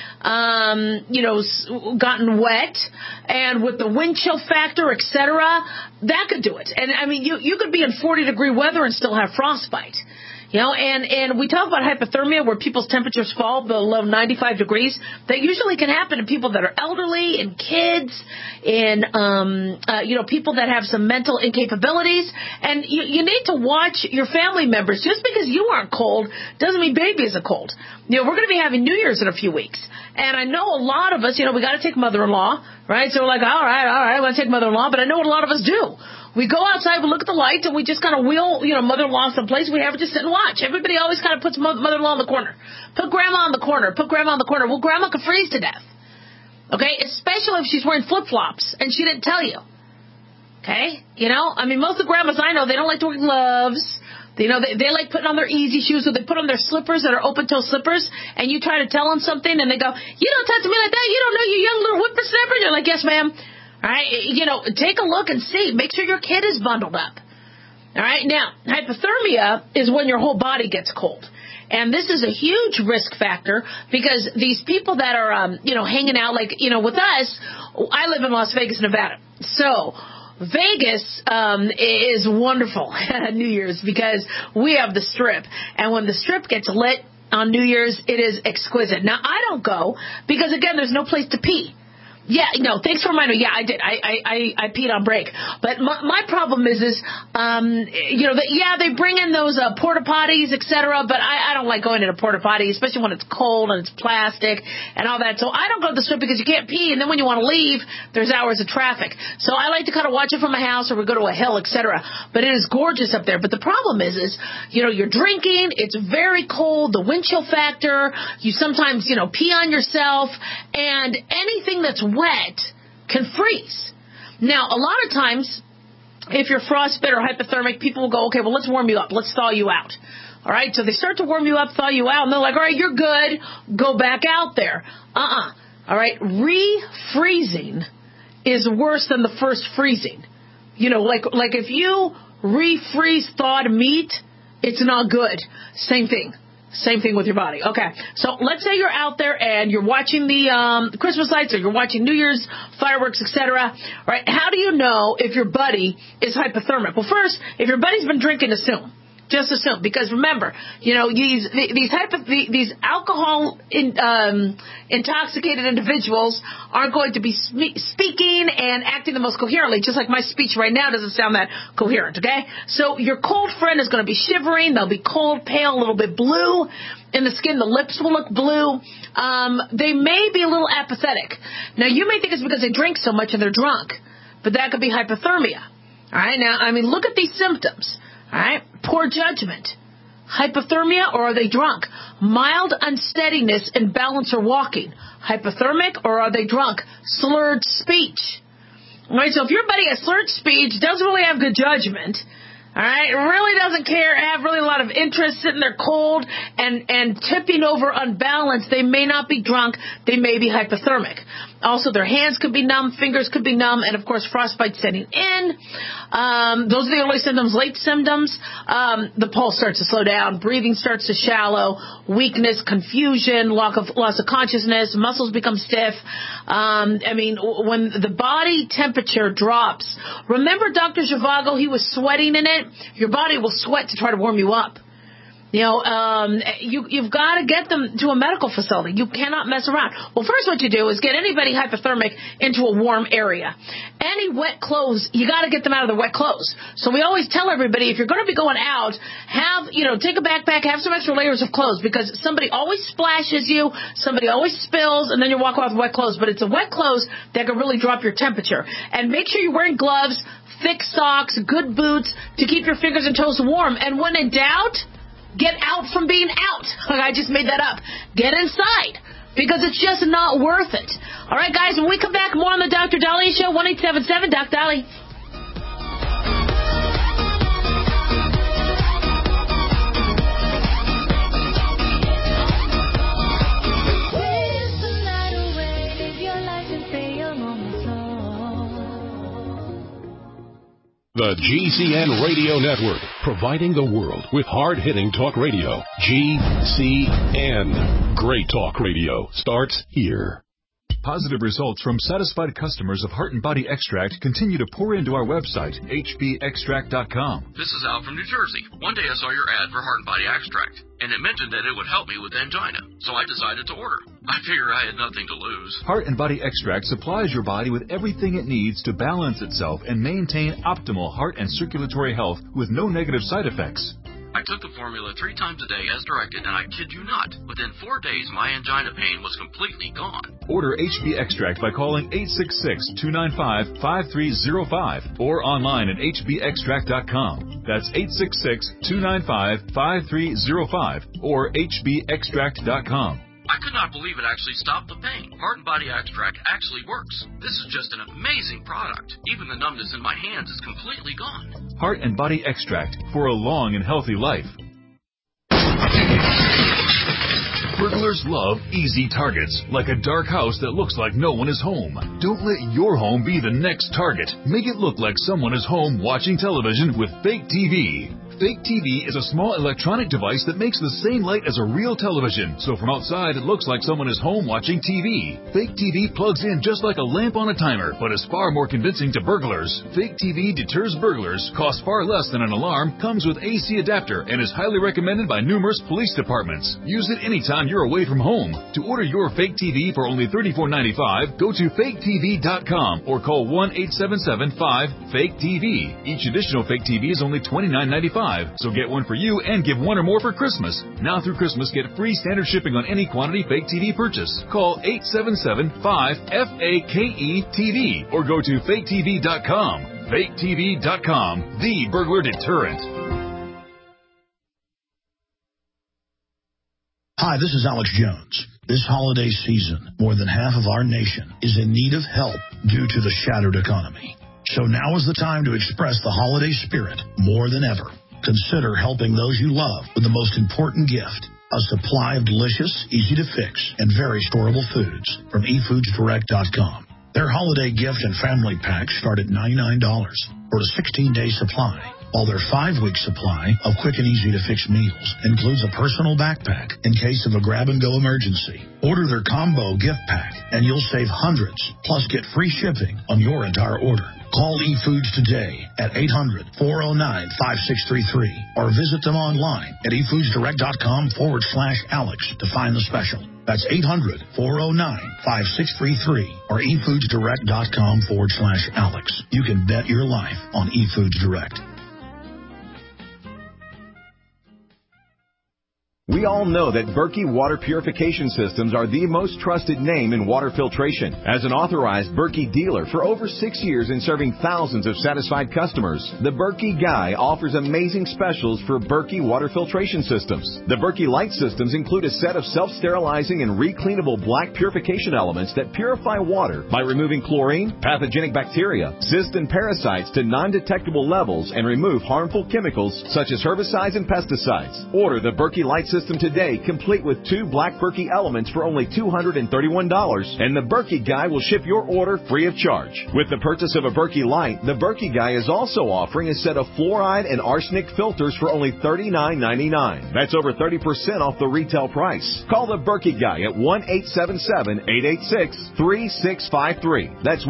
gotten wet, and with the wind chill factor, etc., that could do it. And you could be in 40-degree weather and still have frostbite. And we talk about hypothermia where people's temperatures fall below 95 degrees. That usually can happen to people that are elderly and kids and, people that have some mental incapabilities. And you need to watch your family members. Just because you aren't cold doesn't mean baby isn't cold. We're going to be having New Year's in a few weeks. And I know a lot of us, we got to take mother-in-law, right? So we're like, all right, we're going to take mother-in-law. But I know what a lot of us do. We go outside, we look at the lights, and we just kind of wheel, mother-in-law someplace. We have her just sit and watch. Everybody always kind of puts mother-in-law in the corner. Put grandma in the corner. Put grandma in the corner. Well, grandma could freeze to death. Okay? Especially if she's wearing flip-flops and she didn't tell you. Okay? Most of the grandmas I know, they don't like to wear gloves. They like putting on their easy shoes, or they put on their slippers that are open-toe slippers, and you try to tell them something, and they go, you don't talk to me like that. You don't know, you young little whippersnapper. And you're like, yes, ma'am. All right, take a look and see. Make sure your kid is bundled up. All right, now, hypothermia is when your whole body gets cold. And this is a huge risk factor because these people that are, hanging out, like, with us, I live in Las Vegas, Nevada. So Vegas is wonderful at New Year's because we have the Strip. And when the Strip gets lit on New Year's, it is exquisite. Now, I don't go because, again, there's no place to pee. Yeah, no, thanks for reminding me. Yeah, I did. I peed on break. But my problem is they bring in those porta potties, etc. But I don't like going in a porta potty, especially when it's cold and it's plastic and all that. So I don't go to the strip because you can't pee, and then when you want to leave, there's hours of traffic. So I like to kind of watch it from my house, or we go to a hill, etc. But it is gorgeous up there. But the problem is you're drinking. It's very cold. The wind chill factor. You sometimes pee on yourself, and anything that's wet can freeze. Now, a lot of times, if you're frostbite or hypothermic, people will go, okay, well, let's warm you up. Let's thaw you out. All right, so they start to warm you up, thaw you out, and they're like, all right, you're good. Go back out there. All right, refreezing is worse than the first freezing. Like if you refreeze thawed meat, it's not good. Same thing. Same thing with your body. Okay, so let's say you're out there and you're watching the Christmas lights, or you're watching New Year's fireworks, etc. Right? How do you know if your buddy is hypothermic? Well, first, if your buddy's been drinking, just assume, because remember, these alcohol intoxicated individuals aren't going to be speaking and acting the most coherently, just like my speech right now doesn't sound that coherent, okay? So your cold friend is going to be shivering. They'll be cold, pale, a little bit blue in the skin. The lips will look blue. They may be a little apathetic. Now, you may think it's because they drink so much and they're drunk, but that could be hypothermia. All right? Now, look at these symptoms. All right, poor judgment, hypothermia, or are they drunk? Mild unsteadiness in balance or walking, hypothermic, or are they drunk? Slurred speech. All right, so if your buddy has slurred speech, doesn't really have good judgment, all right, really doesn't care, have really a lot of interest, sitting there cold and tipping over unbalanced, they may not be drunk, they may be hypothermic. Also, their hands could be numb, fingers could be numb, and of course, frostbite setting in. Those are the early symptoms. Late symptoms, the pulse starts to slow down, breathing starts to shallow, weakness, confusion, loss of consciousness, muscles become stiff. When the body temperature drops, remember Dr. Zhivago, he was sweating in it? Your body will sweat to try to warm you up. You've got to get them to a medical facility. You cannot mess around. Well, first what you do is get anybody hypothermic into a warm area. Any wet clothes, you got to get them out of the wet clothes. So we always tell everybody, if you're going to be going out, take a backpack, have some extra layers of clothes, because somebody always splashes you, somebody always spills, and then you walk off with wet clothes. But it's a wet clothes that can really drop your temperature. And make sure you're wearing gloves, thick socks, good boots to keep your fingers and toes warm. And when in doubt, get out from being out. I just made that up. Get inside, because it's just not worth it. All right, guys, when we come back, more on the Dr. Daliah Show, 1-877-DOC-DOLLY. The GCN Radio Network, providing the world with hard-hitting talk radio. GCN. Great talk radio starts here. Positive results from satisfied customers of Heart and Body Extract continue to pour into our website, hbextract.com. This is Al from New Jersey. One day I saw your ad for Heart and Body Extract, and it mentioned that it would help me with angina, so I decided to order. I figured I had nothing to lose. Heart and Body Extract supplies your body with everything it needs to balance itself and maintain optimal heart and circulatory health with no negative side effects. I took the formula 3 times a day as directed, and I kid you not, within 4 days my angina pain was completely gone. Order HB Extract by calling 866-295-5305 or online at hbextract.com. That's 866-295-5305 or hbextract.com. I could not believe it actually stopped the pain. Heart and Body Extract actually works. This is just an amazing product. Even the numbness in my hands is completely gone. Heart and Body Extract for a long and healthy life. Burglars love easy targets, like a dark house that looks like no one is home. Don't let your home be the next target. Make it look like someone is home watching television with fake TV. Fake TV is a small electronic device that makes the same light as a real television, so from outside it looks like someone is home watching TV. Fake TV plugs in just like a lamp on a timer, but is far more convincing to burglars. Fake TV deters burglars, costs far less than an alarm, comes with AC adapter, and is highly recommended by numerous police departments. Use it anytime you're away from home. To order your Fake TV for only $34.95, go to faketv.com or call 1-877-5-FAKE-TV. Each additional Fake TV is only $29.95. So get one for you and give one or more for Christmas. Now through Christmas, get free standard shipping on any quantity Fake TV purchase. Call 877-5-FAKE-TV or go to faketv.com. faketv.com, the burglar deterrent. Hi, this is Alex Jones. This holiday season, more than half of our nation is in need of help due to the shattered economy. So now is the time to express the holiday spirit more than ever. Consider helping those you love with the most important gift, a supply of delicious, easy-to-fix, and very storable foods from eFoodsDirect.com. Their holiday gift and family packs start at $99 for a 16-day supply, while their 5-week supply of quick and easy-to-fix meals includes a personal backpack in case of a grab-and-go emergency. Order their combo gift pack, and you'll save hundreds, plus get free shipping on your entire order. Call eFoods today at 800-409-5633 or visit them online at eFoodsDirect.com/Alex to find the special. That's 800-409-5633 or eFoodsDirect.com/Alex. You can bet your life on eFoods Direct. We all know that Berkey Water Purification Systems are the most trusted name in water filtration. As an authorized Berkey dealer for over 6 years and serving thousands of satisfied customers, the Berkey Guy offers amazing specials for Berkey Water Filtration Systems. The Berkey Light Systems include a set of self-sterilizing and recleanable black purification elements that purify water by removing chlorine, pathogenic bacteria, cysts, and parasites to non-detectable levels and remove harmful chemicals such as herbicides and pesticides. Order the Berkey Light System today, complete with 2 black Berkey elements for only $231, and the Berkey Guy will ship your order free of charge. With the purchase of a Berkey Light, the Berkey Guy is also offering a set of fluoride and arsenic filters for only $39.99. That's over 30% off the retail price. Call the Berkey Guy at 1-877-886-3653. That's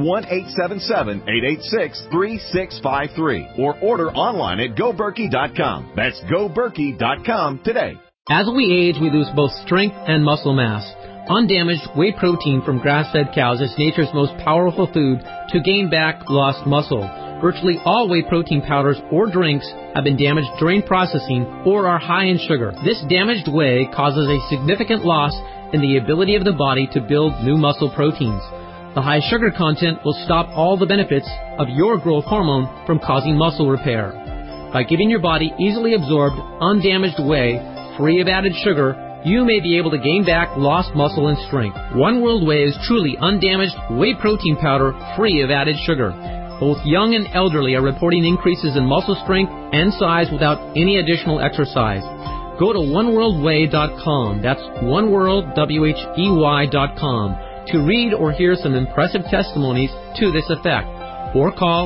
1-877-886-3653. Or order online at GoBerkey.com. That's GoBerkey.com today. As we age, we lose both strength and muscle mass. Undamaged whey protein from grass-fed cows is nature's most powerful food to gain back lost muscle. Virtually all whey protein powders or drinks have been damaged during processing or are high in sugar. This damaged whey causes a significant loss in the ability of the body to build new muscle proteins. The high sugar content will stop all the benefits of your growth hormone from causing muscle repair. By giving your body easily absorbed, undamaged whey, free of added sugar, you may be able to gain back lost muscle and strength. One World Whey is truly undamaged whey protein powder free of added sugar. Both young and elderly are reporting increases in muscle strength and size without any additional exercise. Go to oneworldwhey.com. That's oneworldwhey.com to read or hear some impressive testimonies to this effect. Or call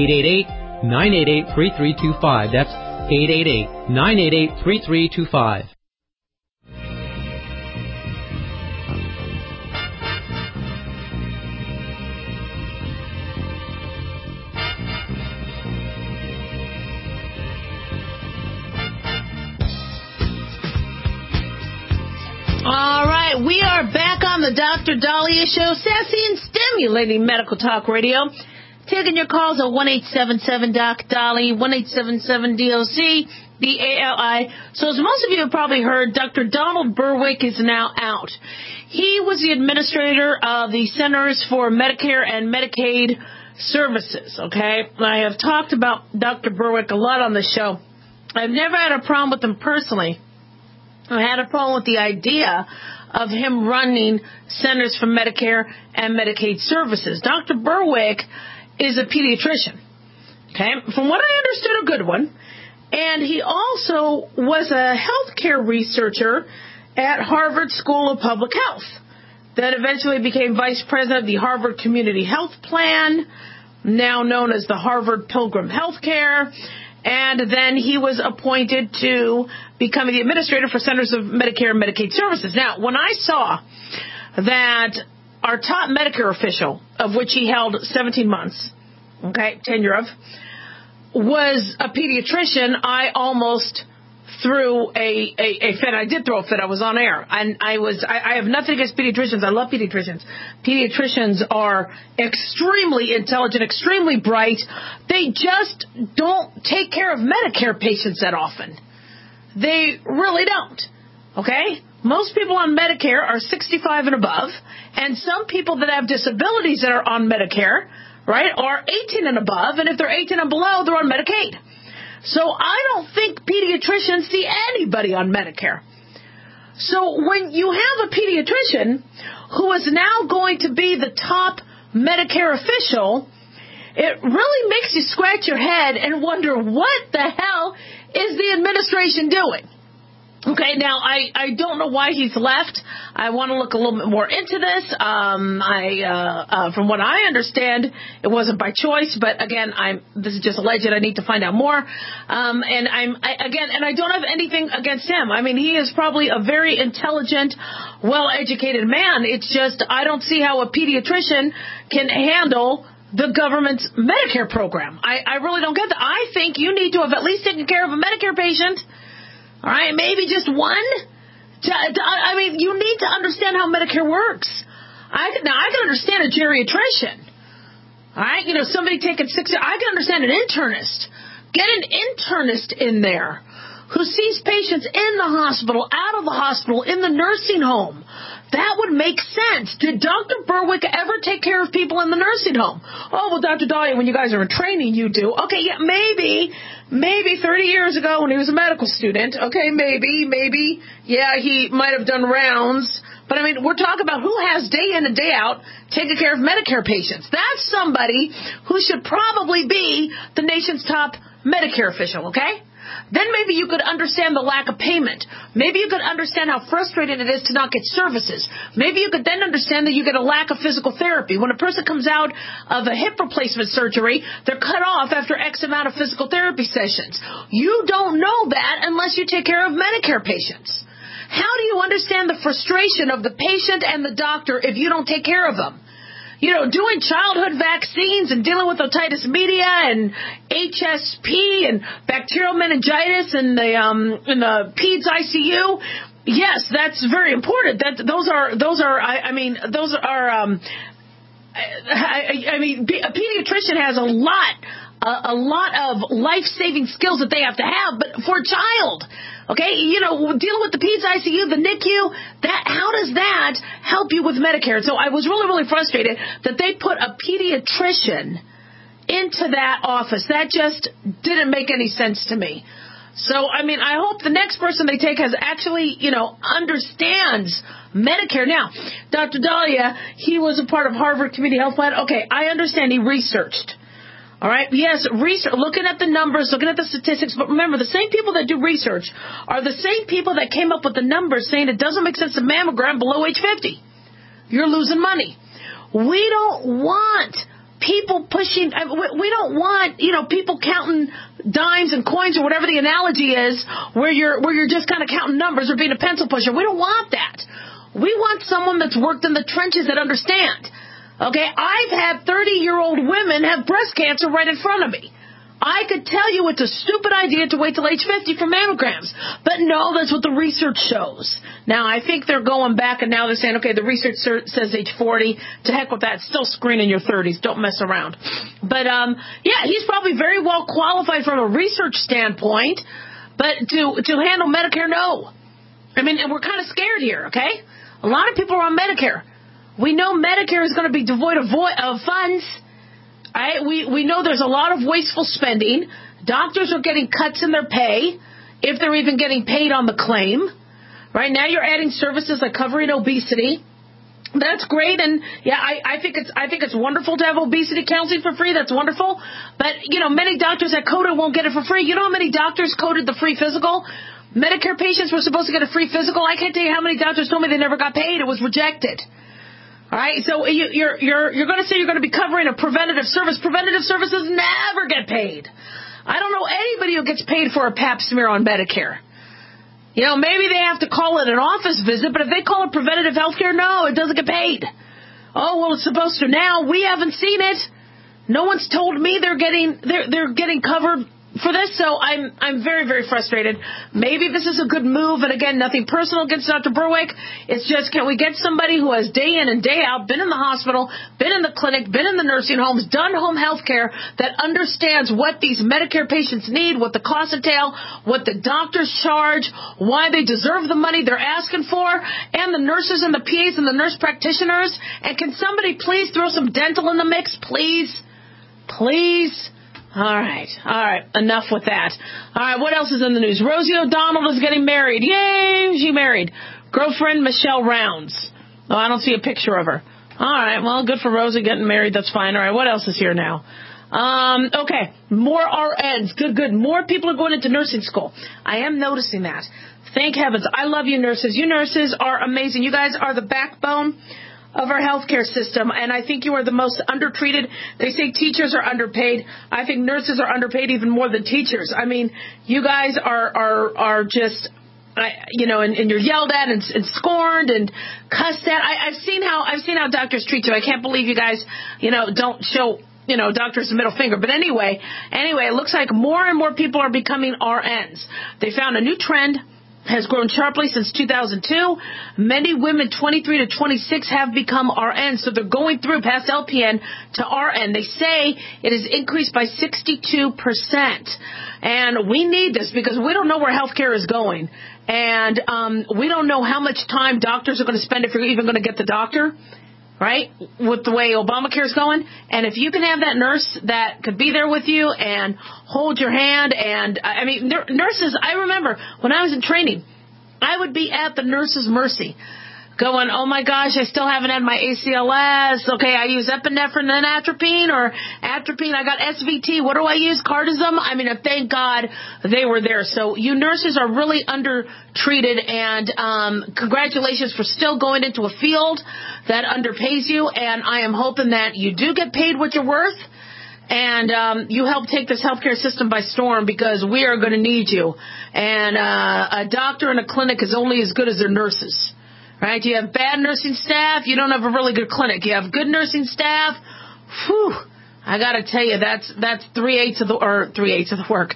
888-988-3325. That's 888-988-3325. All right, we are back on the Dr. Dahlia Show, sassy and stimulating medical talk radio. Taking your calls at 1-877-DOC-DALI, 1-877-DOC-DALI. So as most of you have probably heard, Dr. Donald Berwick is now out. He was the administrator of the Centers for Medicare and Medicaid Services, okay? I have talked about Dr. Berwick a lot on the show. I've never had a problem with him personally. I had a problem with the idea of him running Centers for Medicare and Medicaid Services. Dr. Berwick is a pediatrician, okay? From what I understood, a good one. And he also was a healthcare researcher at Harvard School of Public Health that eventually became vice president of the Harvard Community Health Plan, now known as the Harvard Pilgrim Healthcare. and then he was appointed to become the administrator for Centers of Medicare and Medicaid Services. Now, when I saw that our top Medicare official, of which he held 17 months, tenure of, was a pediatrician, I almost threw a fit. I did throw a fit. I was on air. And I have nothing against pediatricians. I love pediatricians. Pediatricians are extremely intelligent, extremely bright. They just don't take care of Medicare patients that often. They really don't. Okay? Most people on Medicare are 65 and above, and some people that have disabilities that are on Medicare, right, are 18 and above, and if they're 18 and below, they're on Medicaid. So I don't think pediatricians see anybody on Medicare. So when you have a pediatrician who is now going to be the top Medicare official, it really makes you scratch your head and wonder, what the hell is the administration doing? Okay, now, I don't know why he's left. I want to look a little bit more into this. From what I understand, it wasn't by choice, but again, this is just alleged. I need to find out more. And I don't have anything against him. I mean, he is probably a very intelligent, well-educated man. It's just, I don't see how a pediatrician can handle the government's Medicare program. I really don't get that. I think you need to have at least taken care of a Medicare patient. All right, maybe just one. You need to understand how Medicare works. I can understand a geriatrician. All right, somebody taking 6. I can understand an internist. Get an internist in there who sees patients in the hospital, out of the hospital, in the nursing home. That would make sense. Did Dr. Berwick ever take care of people in the nursing home? Oh, well, Dr. Dahlia, when you guys are in training, you do. Okay, yeah, maybe 30 years ago when he was a medical student. Okay, maybe. Yeah, he might have done rounds. But, we're talking about who has day in and day out taken care of Medicare patients. That's somebody who should probably be the nation's top Medicare official, okay? Then maybe you could understand the lack of payment. Maybe you could understand how frustrating it is to not get services. Maybe you could then understand that you get a lack of physical therapy. When a person comes out of a hip replacement surgery, they're cut off after X amount of physical therapy sessions. You don't know that unless you take care of Medicare patients. How do you understand the frustration of the patient and the doctor if you don't take care of them? Doing childhood vaccines and dealing with otitis media and HSP and bacterial meningitis and the PEDS ICU. Yes, that's very important. A pediatrician has a lot of life-saving skills that they have to have, but for a child, okay, dealing with the PEDS ICU, the NICU, how does that help you with Medicare? So I was really, really frustrated that they put a pediatrician into that office. That just didn't make any sense to me. So, I hope the next person they take has actually, understands Medicare. Now, Dr. Dahlia, he was a part of Harvard Community Health Plan. Okay, I understand he researched. All right. Yes, research, looking at the numbers, looking at the statistics. But remember, the same people that do research are the same people that came up with the numbers saying it doesn't make sense to mammogram below age 50. You're losing money. We don't want people pushing. We don't want, people counting dimes and coins or whatever the analogy is, where you're just kind of counting numbers or being a pencil pusher. We don't want that. We want someone that's worked in the trenches that understand. Okay, I've had 30-year-old women have breast cancer right in front of me. I could tell you it's a stupid idea to wait till age 50 for mammograms. But no, that's what the research shows. Now, I think they're going back and now they're saying, okay, the research says age 40. To heck with that. Still screen in your 30s. Don't mess around. But, yeah, he's probably very well qualified from a research standpoint. But to handle Medicare, no. And we're kind of scared here, okay? A lot of people are on Medicare. We know Medicare is going to be devoid of funds. Right? We know there's a lot of wasteful spending. Doctors are getting cuts in their pay, if they're even getting paid on the claim. Right now, you're adding services like covering obesity. That's great, and yeah, I think it's wonderful to have obesity counseling for free. That's wonderful, but many doctors that code it won't get it for free. You know how many doctors coded the free physical? Medicare patients were supposed to get a free physical. I can't tell you how many doctors told me they never got paid. It was rejected. All right, so you're going to say you're going to be covering a preventative service. Preventative services never get paid. I don't know anybody who gets paid for a pap smear on Medicare. You know, maybe they have to call it an office visit, but if they call it preventative health care, no, it doesn't get paid. Oh, well, it's supposed to now. We haven't seen it. No one's told me they're getting covered for this, so I'm very, very frustrated. Maybe this is a good move, and again, nothing personal against Dr. Berwick. It's just, can we get somebody who has day in and day out been in the hospital, been in the clinic, been in the nursing homes, done home health care, that understands what these Medicare patients need, what the costs entail, what the doctors charge, why they deserve the money they're asking for, and the nurses and the PAs and the nurse practitioners? And can somebody please throw some dental in the mix, please? Please? All right. Enough with that. All right, what else is in the news? Rosie O'Donnell is getting married. Yay, she married. Girlfriend Michelle Rounds. Oh, I don't see a picture of her. All right, well, good for Rosie getting married. That's fine. All right, what else is here now? Okay, more RNs. Good. More people are going into nursing school. I am noticing that. Thank heavens. I love you nurses. You nurses are amazing. You guys are the backbone of our healthcare system, and I think you are the most undertreated. They say teachers are underpaid. I think nurses are underpaid even more than teachers. I mean, you guys are just, you know, and you're yelled at and scorned and cussed at. I've seen how doctors treat you. I can't believe you guys, you know, don't show, you know, doctors the middle finger. But anyway, it looks like more and more people are becoming RNs. They found a new trend. Has grown sharply since 2002. Many women 23 to 26 have become RN, so they're going through past LPN to RN. They say it has increased by 62%. And we need this because we don't know where healthcare is going. And we don't know how much time doctors are going to spend if you're even going to get the doctor, right, with the way Obamacare is going. And if you can have that nurse that could be there with you and hold your hand, and I mean, nurses, I remember when I was in training, I would be at the nurse's mercy going, oh my gosh, I still haven't had my ACLS. Okay, I use epinephrine and atropine, or atropine, I got SVT. What do I use? Cardizem? I mean, thank God they were there. So you nurses are really undertreated, and congratulations for still going into a field that underpays you, and I am hoping that you do get paid what you're worth, and you help take this healthcare system by storm, because we are going to need you. And a doctor in a clinic is only as good as their nurses. Right? You have bad nursing staff, you don't have a really good clinic. You have good nursing staff, whew, I got to tell you, that's 3/4 of the work.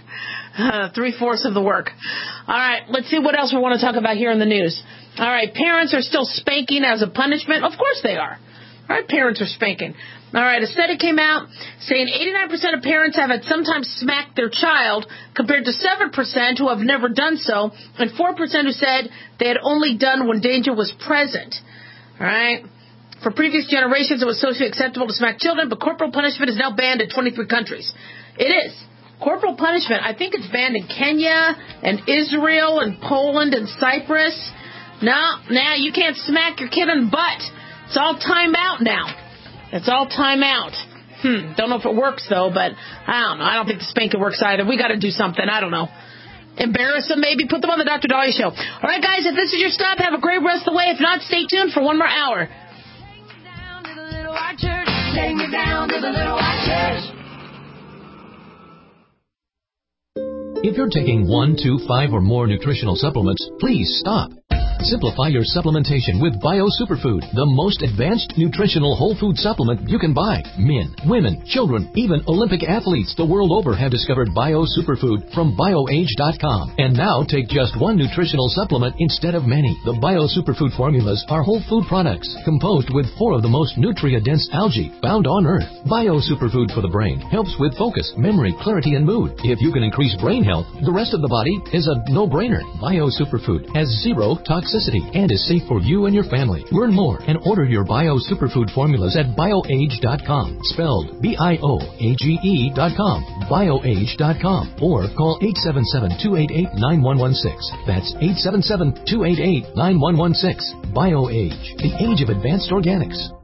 3/4 of the work. All right, let's see what else we want to talk about here in the news. All right, parents are still spanking as a punishment. Of course they are. All right, parents are spanking. All right, a study came out saying 89% of parents have at some time smacked their child, compared to 7% who have never done so, and 4% who said they had only done when danger was present. All right. For previous generations, it was socially acceptable to smack children, but corporal punishment is now banned in 23 countries. It is. Corporal punishment, I think it's banned in Kenya and Israel and Poland and Cyprus. No, you can't smack your kid in the butt. It's all time out now. It's all time out. Don't know if it works, though, but I don't know. I don't think the spanking works either. We got to do something. I don't know. Embarrass them, maybe. Put them on the Dr. Dahlia Show. All right, guys, if this is your stop, have a great rest of the way. If not, stay tuned for one more hour. Take me down to the Little White Church. If you're taking 1, 2, 5, or more nutritional supplements, please stop. Simplify your supplementation with Bio Superfood, the most advanced nutritional whole food supplement you can buy. Men, women, children, even Olympic athletes the world over have discovered Bio Superfood from BioAge.com. And now take just one nutritional supplement instead of many. The Bio Superfood formulas are whole food products composed with 4 of the most nutrient-dense algae found on Earth. Bio Superfood for the brain helps with focus, memory, clarity, and mood. If you can increase brain health, the rest of the body is a no-brainer. Bio Superfood has 0 toxicity and is safe for you and your family. Learn more and order your Bio Superfood formulas at BioAge.com, spelled BIOAGE.com, BioAge.com, or call 877-288-9116. That's 877-288-9116. BioAge, the age of advanced organics.